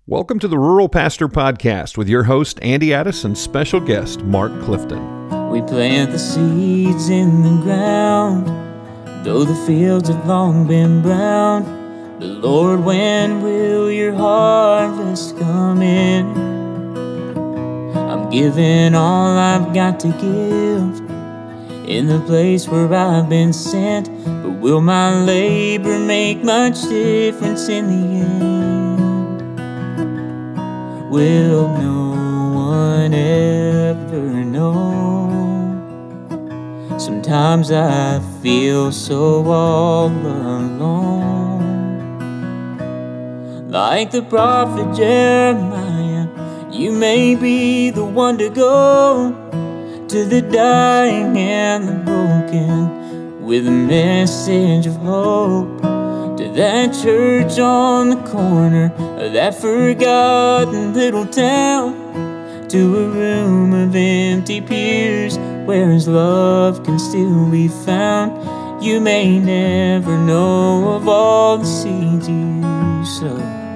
Welcome to the Rural Pastor Podcast with your host, Andy Addis, and special guest, Mark Clifton. We plant the seeds in the ground, though the fields have long been brown. But Lord, when will your harvest come in? I'm giving all I've got to give in the place where I've been sent. But will my labor make much difference in the end? Will no one ever know? Sometimes I feel so all alone. Like the prophet Jeremiah, you may be the one to go to the dying and the broken with a message of hope. To that church on the corner of that forgotten little town, to a room of empty pews where his love can still be found. You may never know of all the seeds you sow,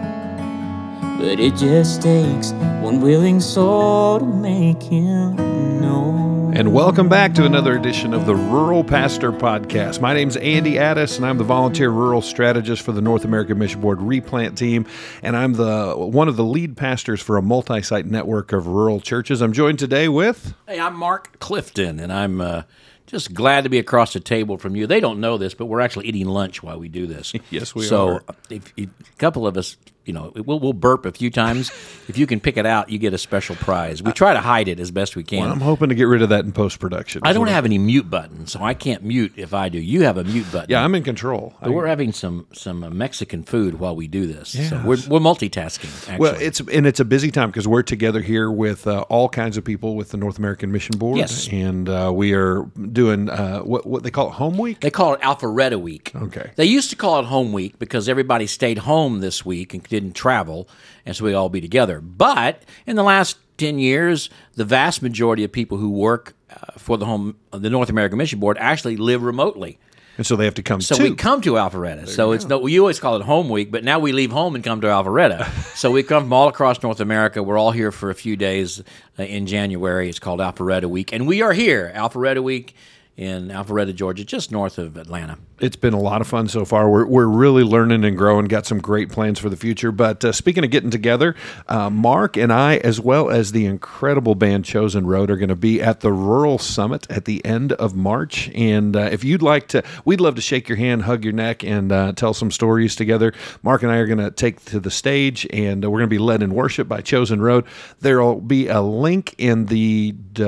but it just takes one willing soul to make him know. And welcome back to another edition of the Rural Pastor Podcast. My name's Andy Addis, and I'm the volunteer rural strategist for the North American Mission Board Replant Team, and I'm one of the lead pastors for a multi-site network of rural churches. I'm joined today with... Hey, I'm Mark Clifton, and I'm just glad to be across the table from you. They don't know this, but we're actually eating lunch while we do this. Yes, we are. So if a couple of us, we'll burp a few times. If you can pick it out, you get a special prize. We try to hide it as best we can. Well, I'm hoping to get rid of that in post-production. I don't have any mute button, so I can't mute if I do. You have a mute button. Yeah, I'm in control. But we're having some Mexican food while we do this. Yes. So we're multitasking, actually. Well, it's a busy time because we're together here with all kinds of people with the North American Mission Board. Yes. And we are doing what they call it, Home Week? They call it Alpharetta Week. Okay. They used to call it Home Week because everybody stayed home this week and didn't travel, and so we all be together. But in the last 10 years, the vast majority of people who work for the North American Mission Board actually live remotely. And so they have to come So we come to Alpharetta. So it's we always call it Home Week, but now we leave home and come to Alpharetta. So we come from all across North America. We're all here for a few days in January. It's called Alpharetta Week, and we are here, Alpharetta Week, in Alpharetta, Georgia, just north of Atlanta. It's been a lot of fun so far. We're really learning and growing, got some great plans for the future. But speaking of getting together, Mark and I, as well as the incredible band Chosen Road, are going to be at the Rural Summit at the end of March. And if you'd like to, we'd love to shake your hand, hug your neck, and tell some stories together. Mark and I are going to take to the stage, and we're going to be led in worship by Chosen Road. There will be a link in the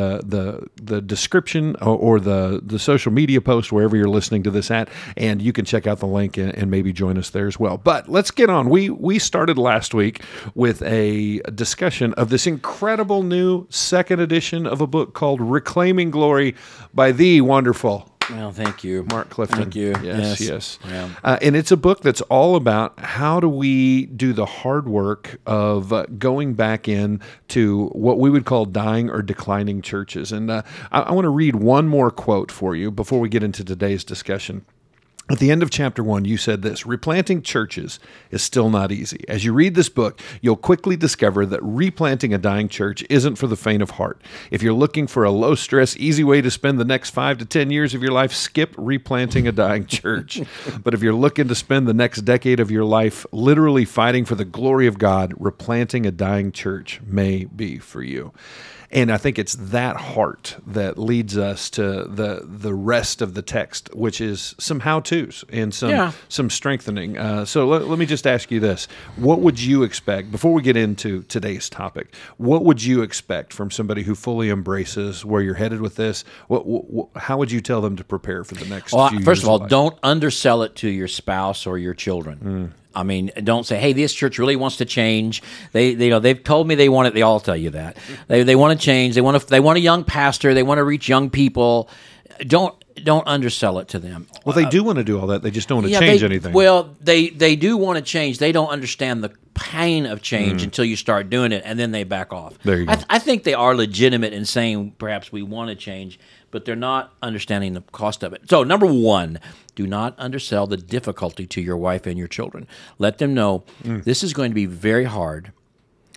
description or the social media post, wherever you're listening to this at, and you can check out the link and maybe join us there as well. But let's get on. We started last week with a discussion of this incredible new second edition of a book called Reclaiming Glory by the wonderful... Well, thank you. Mark Clifton. Thank you. Yes. Yeah. And it's a book that's all about how do we do the hard work of going back in to what we would call dying or declining churches. And I want to read one more quote for you before we get into today's discussion. At the end of chapter 1, you said this: replanting churches is still not easy. As you read this book, you'll quickly discover that replanting a dying church isn't for the faint of heart. If you're looking for a low-stress, easy way to spend the next 5 to 10 years of your life, skip replanting a dying church. But if you're looking to spend the next decade of your life literally fighting for the glory of God, replanting a dying church may be for you. And I think it's that heart that leads us to the rest of the text, which is some how-tos and some strengthening. So let me just ask you this. What would you expect, before we get into today's topic, what would you expect from somebody who fully embraces where you're headed with this? How would you tell them to prepare for the next few years? First of all, life? Don't undersell it to your spouse or your children. I mean, don't say, "Hey, this church really wants to change." They've told me they want it. They all tell you that they want to change. They want a young pastor. They want to reach young people. Don't undersell it to them. Well, they do want to do all that. They just don't want to change anything. Well, they do want to change. They don't understand the pain of change until you start doing it, and then they back off. There you go. I think they are legitimate in saying perhaps we want to change, but they're not understanding the cost of it. So, number one, do not undersell the difficulty to your wife and your children. Let them know this is going to be very hard.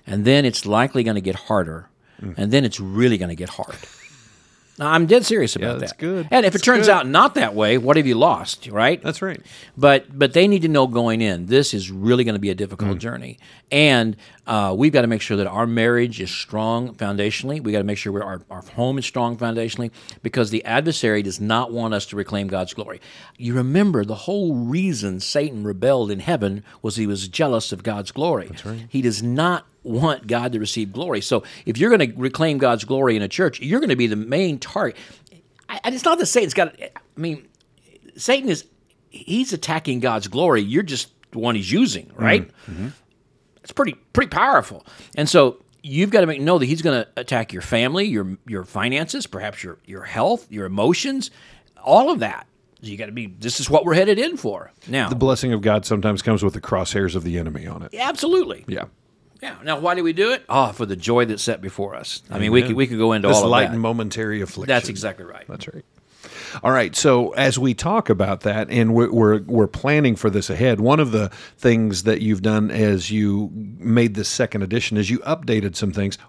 and then it's likely going to get harder, and then it's really going to get hard. Now, I'm dead serious about that's that. good. And if it turns out not that way, what have you lost, right? That's right. But they need to know going in, this is really going to be a difficult journey. And we've got to make sure that our marriage is strong foundationally. We've got to make sure our home is strong foundationally, because the adversary does not want us to reclaim God's glory. You remember the whole reason Satan rebelled in heaven was he was jealous of God's glory. That's right. He does not want God to receive glory. So if you're going to reclaim God's glory in a church, you're going to be the main target. And it's not that Satan's got, Satan he's attacking God's glory. You're just the one he's using, right? Mm-hmm. It's pretty powerful. And so you've got to know that he's going to attack your family, your finances, perhaps your health, your emotions, all of that. You got to be, this is what we're headed in for. Now, The blessing of God sometimes comes with the crosshairs of the enemy on it. Absolutely. Yeah. Yeah. Now, why do we do it? For the joy that's set before us. I mean, we could go into this all of light that. and momentary affliction. That's exactly right. That's right. All right. So as we talk about that, and we're planning for this ahead, one of the things that you've done as you made this second edition is you updated some things.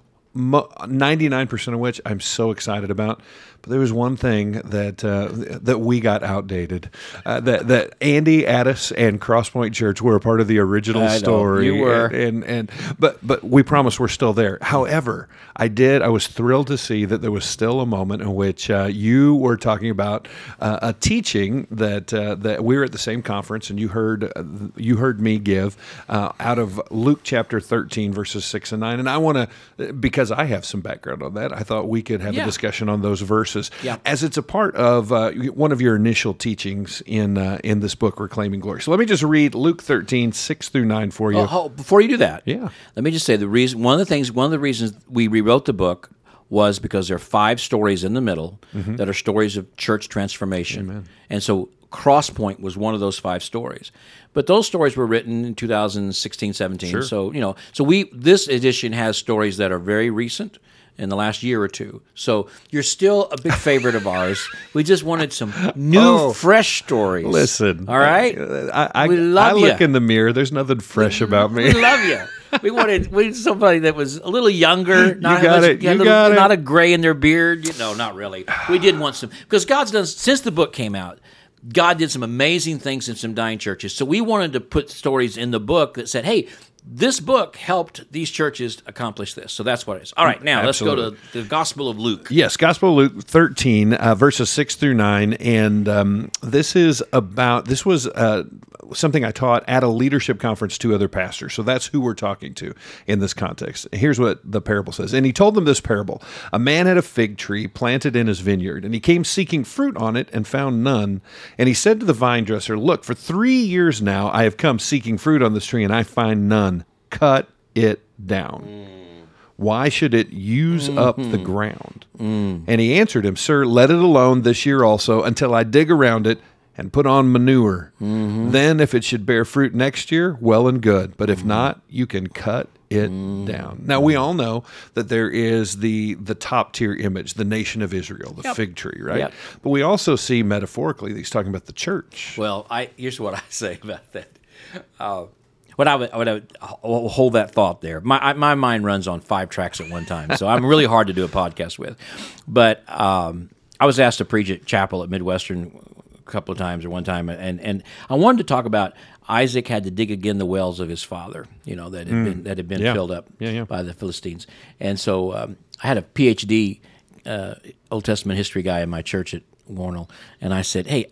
99% of which I'm so excited about, but there was one thing that we got outdated. That Andy Addis and Crosspoint Church were a part of the original story. You were, but we promise we're still there. However, I was thrilled to see that there was still a moment in which you were talking about a teaching that we were at the same conference, and you heard me give out of Luke chapter 13 verses 6 and 9, and I want to, because I have some background on that, I thought we could have a discussion on those verses as it's a part of one of your initial teachings in this book, Reclaiming Glory. So let me just read Luke 13, 6 through 9 for you. Before you do that, let me just say one of the reasons we rewrote the book was because there are 5 stories in the middle that are stories of church transformation. Amen. And so Crosspoint was one of those 5 stories. But those stories were written in 2016, 17. Sure. So, this edition has stories that are very recent, in the last year or two. So you're still a big favorite of ours. We just wanted some new, fresh stories. Listen. All right? We love you. I look in the mirror. There's nothing fresh about me. We love you. We wanted somebody that was a little younger. Not not a gray in their beard. No, not really. We did want some. Because God's done, since the book came out, God did some amazing things in some dying churches. So we wanted to put stories in the book that said, hey, this book helped these churches accomplish this. So that's what it is. All right, now let's go to the Gospel of Luke. Yes, Gospel of Luke 13, verses 6 through 9. And this was something I taught at a leadership conference to other pastors. So that's who we're talking to in this context. Here's what the parable says. And he told them this parable. A man had a fig tree planted in his vineyard, and he came seeking fruit on it and found none. And he said to the vine dresser, look, for 3 years now I have come seeking fruit on this tree, and I find none. Cut it down. Why should it use up the ground? And he answered him, sir, let it alone this year also until I dig around it and put on manure. Then if it should bear fruit next year, well and good. But if not, you can cut it down. Now, we all know that there is the top tier image, the nation of Israel, the fig tree, right? Yep. But we also see metaphorically that he's talking about the church. Well, here's what I say about that. I would hold that thought there. My mind runs on 5 tracks at one time, so I'm really hard to do a podcast with. But I was asked to preach at chapel at Midwestern a couple of times or one time, and I wanted to talk about Isaac had to dig again the wells of his father, that had been filled up by the Philistines. And so I had a PhD Old Testament history guy in my church at Warnell, and I said, hey,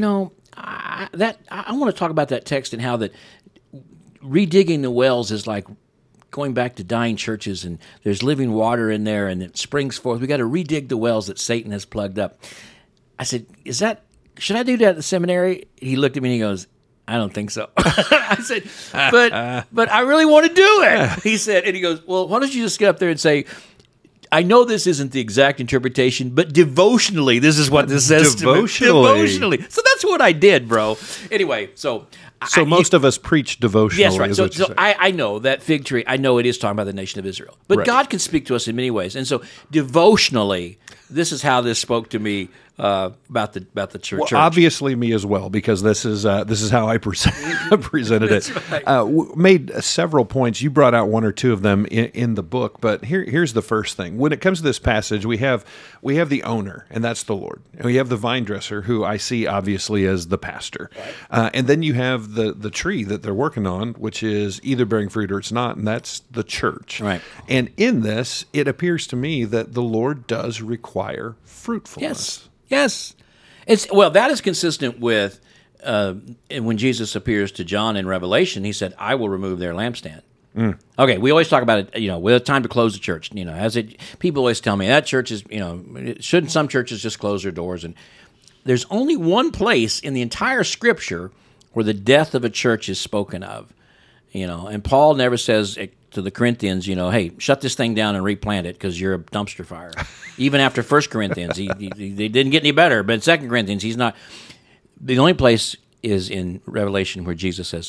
I want to talk about that text and how that redigging the wells is like going back to dying churches, and there's living water in there, and it springs forth. We got to redig the wells that Satan has plugged up. I said, should I do that at the seminary? He looked at me and he goes, I don't think so. I said, but I really want to do it. He said, and he goes, well, why don't you just get up there and say, I know this isn't the exact interpretation, but devotionally, this is what this says to me. Devotionally. So that's what I did, bro. Anyway, so So most of us preach devotional. Yes, right. Is So, what you're so saying. I know that fig tree. I know it is talking about the nation of Israel, but Right. God can speak to us in many ways. And so, devotionally, this is how this spoke to me about the church. Well, obviously me as well, because this is how I presented it. Made several points. You brought out one or two of them in the book, but here's the first thing. When it comes to this passage, we have the owner, and that's the Lord, and we have the vine dresser, who I see obviously as the pastor, and then you have the tree that they're working on, which is either bearing fruit or it's not, and that's the church. Right. And in this, it appears to me that the Lord does require fruitfulness. Yes. That is consistent with when Jesus appears to John in Revelation. He said, "I will remove their lampstand." Okay, we always talk about it. With time to close the church. People always tell me that church is. Shouldn't some churches just close their doors? And there's only one place in the entire Scripture where the death of a church is spoken of. And Paul never says to the Corinthians, hey, shut this thing down and replant it because you're a dumpster fire. Even after 1 Corinthians, they didn't get any better. But in 2 Corinthians, he's not. The only place is in Revelation where Jesus says,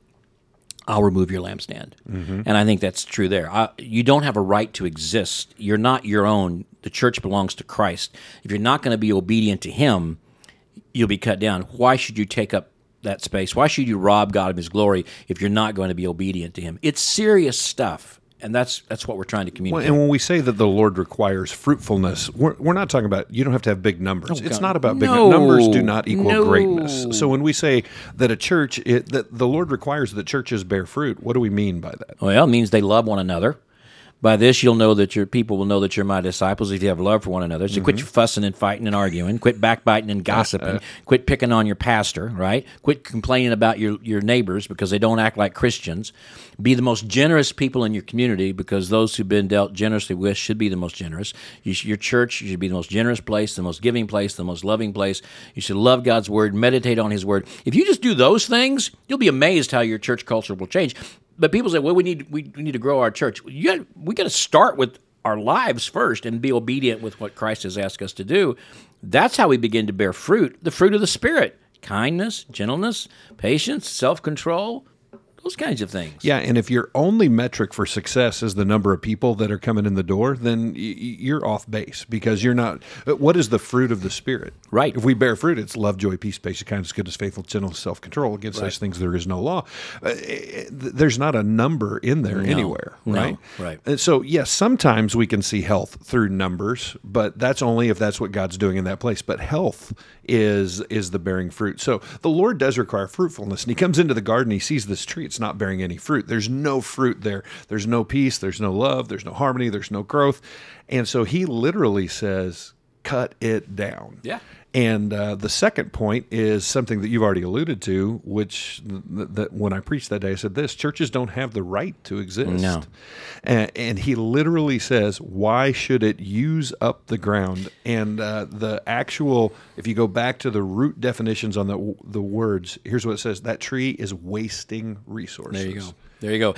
I'll remove your lampstand. Mm-hmm. And I think that's true there. You don't have a right to exist. You're not your own. The church belongs to Christ. If you're not going to be obedient to him, you'll be cut down. Why should you take up that space? Why should you rob God of his glory if you're not going to be obedient to him? It's serious stuff, and that's what we're trying to communicate. And when we say that the Lord requires fruitfulness, we're not talking about you don't have to have big numbers. It's not about big numbers. Do not equal greatness. So when we say that a church, that the Lord requires that churches bear fruit, what do we mean by that? Well, it means they love one another. By this, you'll know that your people will know that you're my disciples if you have love for one another. So quit your fussing and fighting and arguing. Quit backbiting and gossiping. Quit picking on your pastor, right? Quit complaining about your neighbors because they don't act like Christians. Be the most generous people in your community because those who've been dealt generously with should be the most generous. Your church should be the most generous place, the most giving place, the most loving place. You should love God's word, meditate on his word. If you just do those things, you'll be amazed how your church culture will change. But people say, well, we need to grow our church. We got to start with our lives first and be obedient with what Christ has asked us to do. That's how we begin to bear fruit, the fruit of the Spirit, kindness, gentleness, patience, self-control, those kinds of things. Yeah, and if your only metric for success is the number of people that are coming in the door, then you're off base because you're not. What is the fruit of the Spirit? Right. If we bear fruit, it's love, joy, peace, patience, kindness, goodness, faithfulness, gentleness, self-control. Against those things there is no law. There's not a number in there anywhere, right? No, right. And so, yes, sometimes we can see health through numbers, but that's only if that's what God's doing in that place. But health is the bearing fruit. So the Lord does require fruitfulness. And he comes into the garden, he sees this tree, it's not bearing any fruit. There's no fruit there. There's no peace, there's no love, there's no harmony, there's no growth. And so he literally says, cut it down. Yeah. And the second point is something that you've already alluded to, which that when I preached that day, I said this: churches don't have the right to exist. No. And he literally says, why should it use up the ground? And the actual, if you go back to the root definitions on the words, here's what it says: that tree is wasting resources. There you go.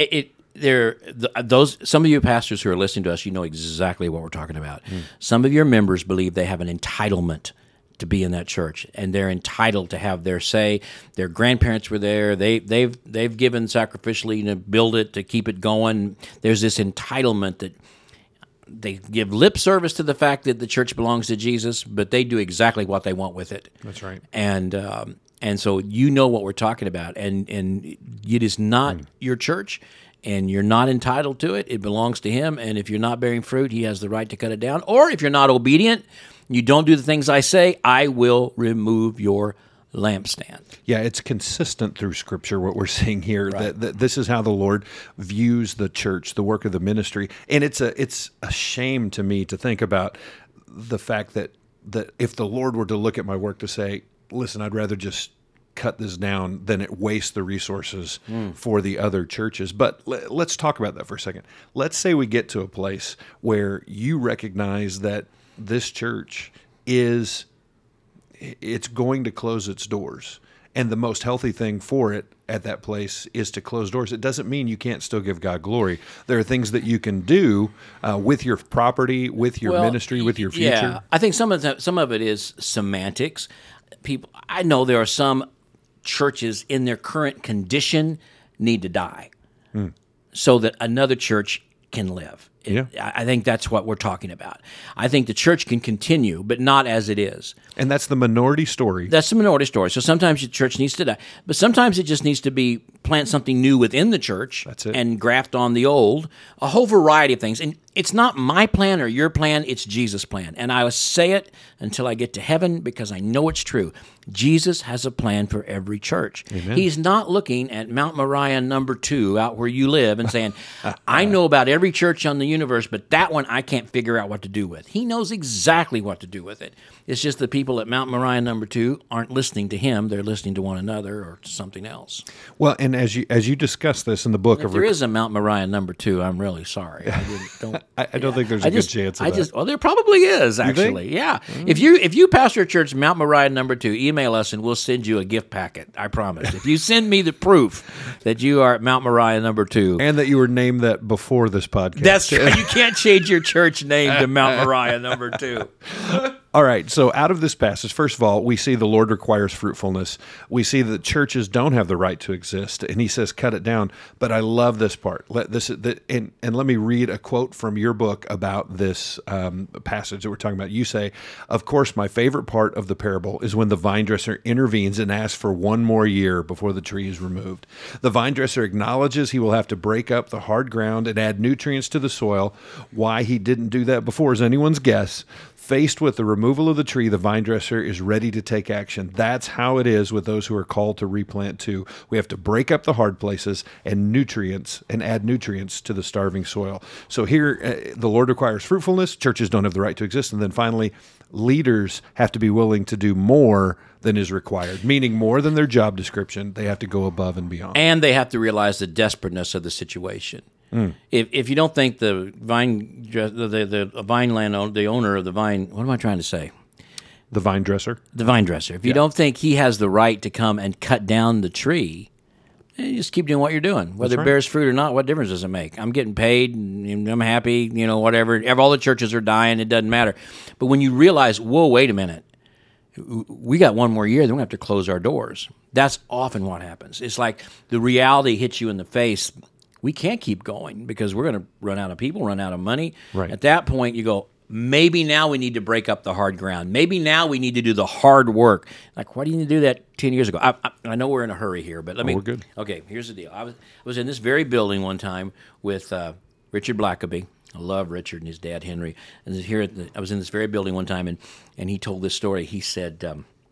Some of you pastors who are listening to us, you know exactly what we're talking about. Some of your members believe they have an entitlement to be in that church, and they're entitled to have their say. Their grandparents were there. They've given sacrificially to build it, to keep it going. There's this entitlement that they give lip service to the fact that the church belongs to Jesus, but they do exactly what they want with it. That's right. And so you know what we're talking about, and it is not your church. And you're not entitled to it. It belongs to him. And if you're not bearing fruit, he has the right to cut it down. Or if you're not obedient, you don't do the things I say, I will remove your lampstand. Yeah, it's consistent through Scripture what we're seeing here, that this is how the Lord views the church, the work of the ministry. And it's a shame to me to think about the fact that if the Lord were to look at my work to say, listen, I'd rather just cut this down than it wastes the resources for the other churches. But let's talk about that for a second. Let's say we get to a place where you recognize that this church it's going to close its doors. And the most healthy thing for it at that place is to close doors. It doesn't mean you can't still give God glory. There are things that you can do with your property, with your ministry, with your future. Yeah, I think some of it is semantics. I know there are some churches in their current condition need to die so that another church can live. Yeah. I think that's what we're talking about. I think the church can continue, but not as it is. And that's the minority story. That's the minority story. So sometimes the church needs to die, but sometimes it just needs to be plant something new within the church. That's it. And graft on the old. A whole variety of things. And it's not my plan or your plan, it's Jesus' plan. And I will say it until I get to heaven because I know it's true. Jesus has a plan for every church. Amen. He's not looking at Mount Moriah number 2 out where you live and saying, I know about every church on the universe, but that one I can't figure out what to do with. He knows exactly what to do with it. It's just the people at Mount Moriah number 2 aren't listening to him. They're listening to one another or to something else. Well, and as you discuss this in the book If there is a Mount Moriah number 2, I'm really sorry. I don't think there's a good chance of that. Well, there probably is, actually. think? Yeah. If you pastor a church Mount Moriah number 2, email us and we'll send you a gift packet. I promise. If you send me the proof that you are at Mount Moriah number 2. And that you were named that before this podcast. That's true. You can't change your church name to Mount Moriah number 2. All right, so out of this passage, first of all, we see the Lord requires fruitfulness. We see that churches don't have the right to exist, and he says, cut it down. But I love this part. And let me read a quote from your book about this passage that we're talking about. You say, of course, my favorite part of the parable is when the vine dresser intervenes and asks for one more year before the tree is removed. The vine dresser acknowledges he will have to break up the hard ground and add nutrients to the soil. Why he didn't do that before is anyone's guess. Faced with the removal of the tree, the vine dresser is ready to take action. That's how it is with those who are called to replant too. We have to break up the hard places and add nutrients to the starving soil. So here, the Lord requires fruitfulness. Churches don't have the right to exist. And then finally, leaders have to be willing to do more than is required, meaning more than their job description. They have to go above and beyond. And they have to realize the desperateness of the situation. If you don't think the vine landowner, the owner of the vine, what am I trying to say? The vine dresser? The vine dresser. If you don't think he has the right to come and cut down the tree, you just keep doing what you're doing. Whether it bears fruit or not, what difference does it make? I'm getting paid, and I'm happy, whatever. All the churches are dying, it doesn't matter. But when you realize, whoa, wait a minute, we got one more year, then we have to close our doors. That's often what happens. It's like the reality hits you in the face. We can't keep going because we're going to run out of people, run out of money. Right. At that point, you go, maybe now we need to break up the hard ground. Maybe now we need to do the hard work. Like, why do you need to do that 10 years ago? I know we're in a hurry here, but we're good. Okay, here's the deal. I was in this very building one time with Richard Blackaby. I love Richard and his dad, Henry. And I was in this very building one time, and he told this story. He said,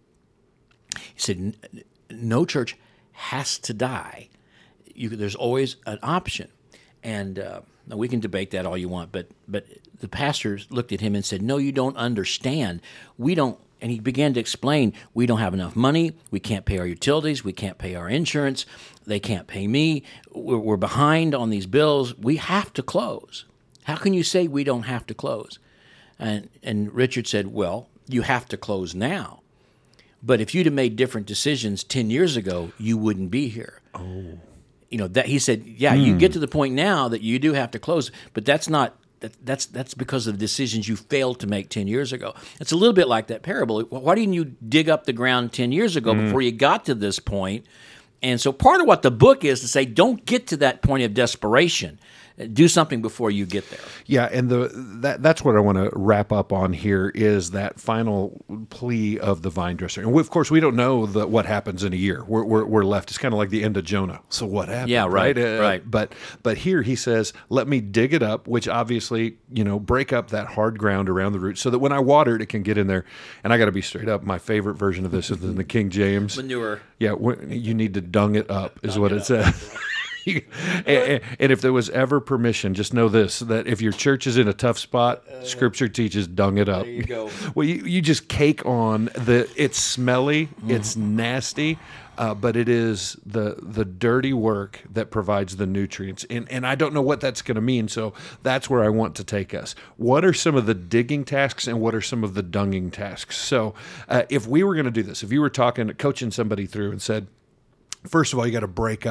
no church has to die. There's always an option, and we can debate that all you want. But the pastors looked at him and said, "No, you don't understand. We don't." And he began to explain, "We don't have enough money. We can't pay our utilities. We can't pay our insurance. They can't pay me. We're behind on these bills. We have to close. How can you say we don't have to close?" And Richard said, "Well, you have to close now. But if you'd have made different decisions 10 years ago, you wouldn't be here." Oh. That he said, you get to the point now that you do have to close, but that's not that's because of decisions you failed to make 10 years ago. It's a little bit like that parable. Why didn't you dig up the ground 10 years ago before you got to this point? And so part of what the book is to say, don't get to that point of desperation. Do something before you get there. Yeah, and that's what I want to wrap up on here is that final plea of the vine dresser. And of course, we don't know what happens in a year. We're left. It's kind of like the end of Jonah. So what happened? Yeah, right. Right. But here he says, "Let me dig it up," which obviously break up that hard ground around the roots, so that when I water it, it can get in there. And I got to be straight up. My favorite version of this is in the King James. Manure. Yeah, you need to dung it up, is what it says. And if there was ever permission, just know this, that if your church is in a tough spot, Scripture teaches dung it up. There you go. Well, you just cake on it's smelly, it's nasty, but it is the dirty work that provides the nutrients. And I don't know what that's going to mean, so that's where I want to take us. What are some of the digging tasks and what are some of the dunging tasks? So if we were going to do this, if you were coaching somebody through and said, first of all, you got to break up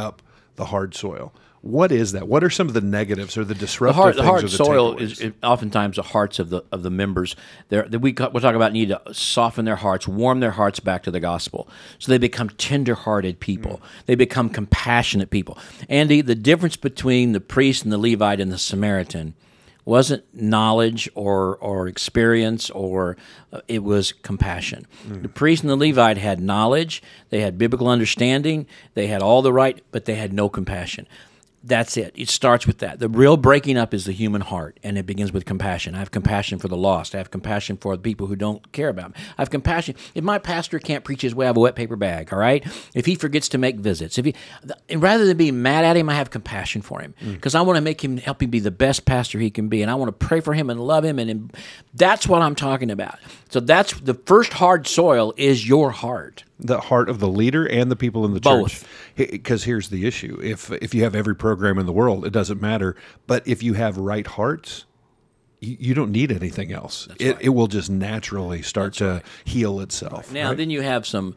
the hard soil. What is that? What are some of the negatives or the The disruptive hard, things? the hard or the soil takeaways? is oftentimes the hearts of the members. We'll talk about need to soften their hearts, warm their hearts back to the gospel, so they become tender-hearted people. They become compassionate people. Andy, the difference between the priest and the Levite and the Samaritan wasn't knowledge or experience, or it was compassion. The priest and the Levite had knowledge, they had biblical understanding, they had all the right, but they had no compassion. That's it. It starts with that. The real breaking up is the human heart, and it begins with compassion. I have compassion for the lost. I have compassion for the people who don't care about me. I have compassion. If my pastor can't preach his way, I have a wet paper bag, all right? If he forgets to make visits. And rather than being mad at him, I have compassion for him because I want to help him be the best pastor he can be, and I want to pray for him and love him, and that's what I'm talking about. So that's the first hard soil is your heart. The heart of the leader and the people in the Both. church. Because here's the issue. If you have every program in the world, it doesn't matter. But if you have right hearts, you don't need anything else. It will just naturally start to heal itself. Now, right? then you have some.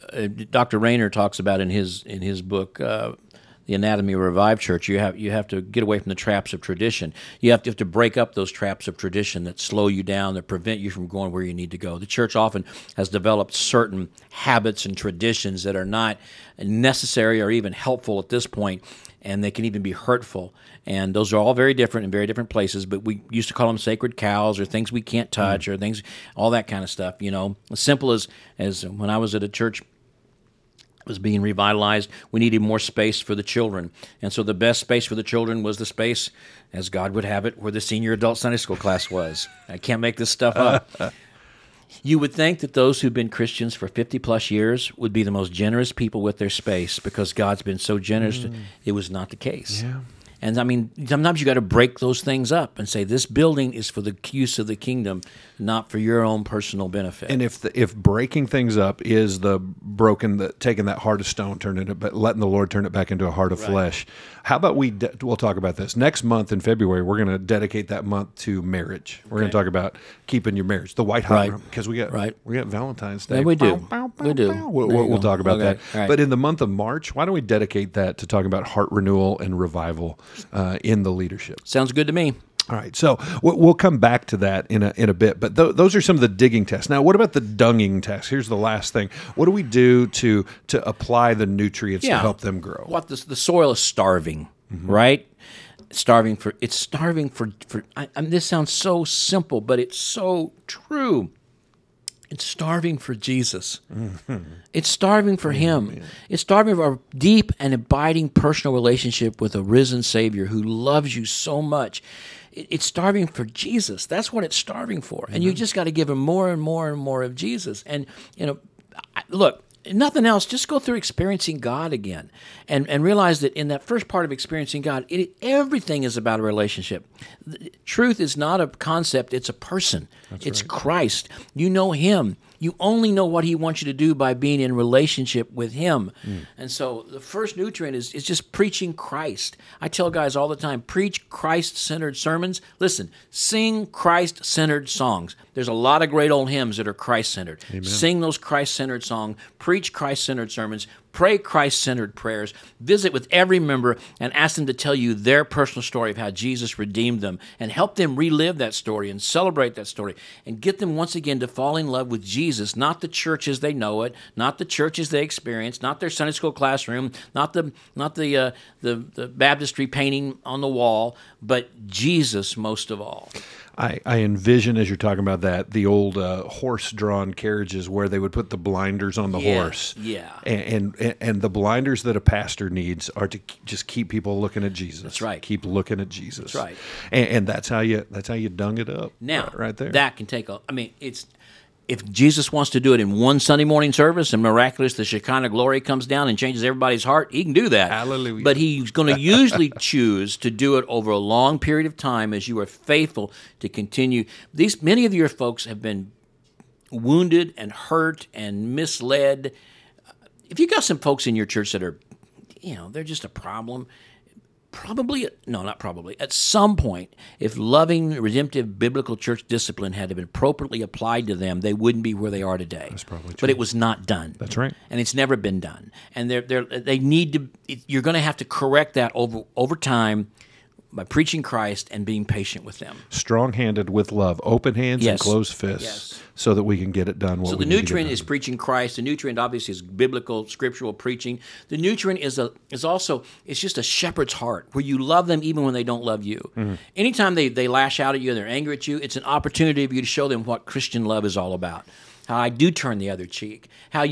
Dr. Rayner talks about in his book, The Anatomy of a Revived Church. You have to get away from the traps of tradition. You have to break up those traps of tradition that slow you down, that prevent you from going where you need to go. The church often has developed certain habits and traditions that are not necessary or even helpful at this point, and they can even be hurtful. And those are all very different in very different places, but we used to call them sacred cows or things we can't touch or things, all that kind of stuff. As simple as when I was at a church was being revitalized, we needed more space for the children. And so the best space for the children was the space, as God would have it, where the senior adult Sunday school class was. I can't make this stuff up. You would think that those who've been Christians for 50-plus years would be the most generous people with their space because God's been so generous. It was not the case. Yeah. And I mean, sometimes you got to break those things up and say, this building is for the use of the kingdom, not for your own personal benefit. And if breaking things up is taking that heart of stone, but letting the Lord turn it back into a heart of flesh, how about we'll talk about this next month in February? We're going to dedicate that month to marriage. We're going to talk about keeping your marriage, the white hot room, because we got Valentine's Day. Yeah, we do. We do. We'll talk about that. All right. But in the month of March, why don't we dedicate that to talking about heart renewal and revival in the leadership? Sounds good to me. All right, so we'll come back to that in a bit, but those are some of the digging tests. Now, what about the dunging test? Here's the last thing. What do we do to apply the nutrients to help them grow? What the soil is starving, right? Starving for. This sounds so simple, but it's so true. It's starving for Jesus. It's starving for Him. It's starving for a deep and abiding personal relationship with a risen Savior who loves you so much. It's starving for Jesus. That's what it's starving for. And you just got to give Him more and more and more of Jesus. And, look, nothing else, just go through experiencing God again and realize that in that first part of experiencing God, everything is about a relationship. Truth is not a concept, it's a person. It's right. Christ. You know Him. You only know what He wants you to do by being in relationship with Him. And so the first nutrient is just preaching Christ. I tell guys all the time, preach Christ-centered sermons. Listen, sing Christ-centered songs. There's a lot of great old hymns that are Christ-centered. Amen. Sing those Christ-centered songs, preach Christ-centered sermons, pray Christ-centered prayers, visit with every member and ask them to tell you their personal story of how Jesus redeemed them and help them relive that story and celebrate that story and get them once again to fall in love with Jesus, not the church as they know it, not the church as they experience, not their Sunday school classroom, not the baptistry painting on the wall, but Jesus most of all. I envision, as you're talking about that, the old horse-drawn carriages where they would put the blinders on the horse. Yeah. And the blinders that a pastor needs are to just keep people looking at Jesus. That's right. Keep looking at Jesus. That's right. And that's how you dung it up. Now, right there. That can take if Jesus wants to do it in one Sunday morning service and miraculously the Shekinah glory comes down and changes everybody's heart, He can do that. Hallelujah. But He's going to usually choose to do it over a long period of time as you are faithful to continue. Many of your folks have been wounded and hurt and misled. If you got some folks in your church that are, they're just a problem, not probably. At some point, if loving, redemptive, biblical church discipline had been appropriately applied to them, they wouldn't be where they are today. That's probably true. But it was not done. That's right. And it's never been done. And they need to. You're going to have to correct that over time by preaching Christ and being patient with them. Strong-handed with love, open hands and closed fists, so that we can get it done. So the nutrient is preaching Christ. The nutrient obviously is biblical, scriptural preaching. The nutrient is also just a shepherd's heart, where you love them even when they don't love you. Mm-hmm. Anytime they lash out at you and they're angry at you, it's an opportunity for you to show them what Christian love is all about. How I do turn the other cheek.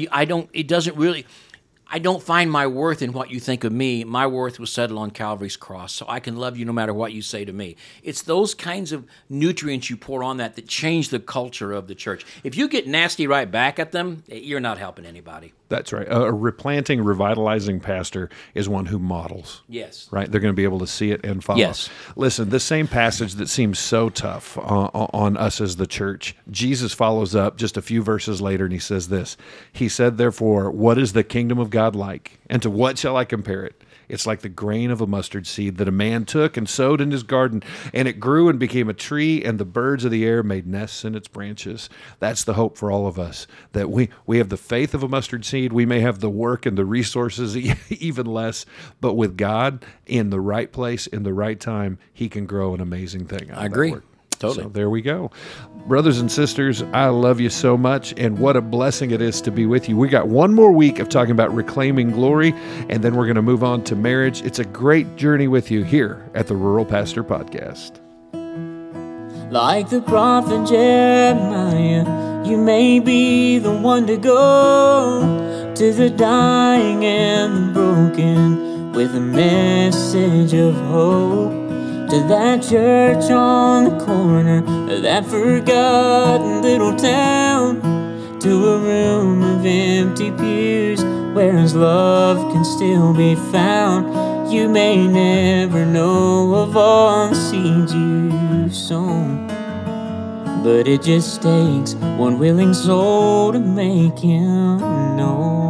I don't find my worth in what you think of me. My worth was settled on Calvary's cross, so I can love you no matter what you say to me. It's those kinds of nutrients you pour on that change the culture of the church. If you get nasty right back at them, you're not helping anybody. That's right. A replanting, revitalizing pastor is one who models. Yes. Right? They're going to be able to see it and follow. Yes. Listen, this same passage that seems so tough on us as the church, Jesus follows up just a few verses later, and he says this. He said, therefore, what is the kingdom of God like? And to what shall I compare it? It's like the grain of a mustard seed that a man took and sowed in his garden, and it grew and became a tree, and the birds of the air made nests in its branches. That's the hope for all of us, that we have the faith of a mustard seed. We may have the work and the resources even less, but with God in the right place, in the right time, he can grow an amazing thing out of I agree. that work. Totally. So there we go. Brothers and sisters, I love you so much, and what a blessing it is to be with you. We got one more week of talking about reclaiming glory, and then we're going to move on to marriage. It's a great journey with you here at the Rural Pastor Podcast. Like the prophet Jeremiah, you may be the one to go to the dying and the broken with a message of hope. To that church on the corner of that forgotten little town, to a room of empty pews where his love can still be found. You may never know of all the seeds you've sown, but it just takes one willing soul to make him known.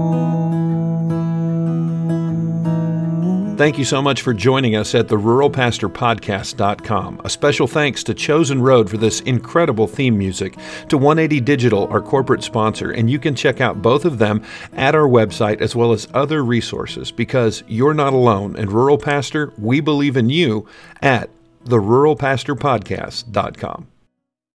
Thank you so much for joining us at the ruralpastorpodcast.com. A special thanks to Chosen Road for this incredible theme music, to 180 Digital, our corporate sponsor, and you can check out both of them at our website as well as other resources, because you're not alone. And Rural Pastor, we believe in you at the ruralpastorpodcast.com.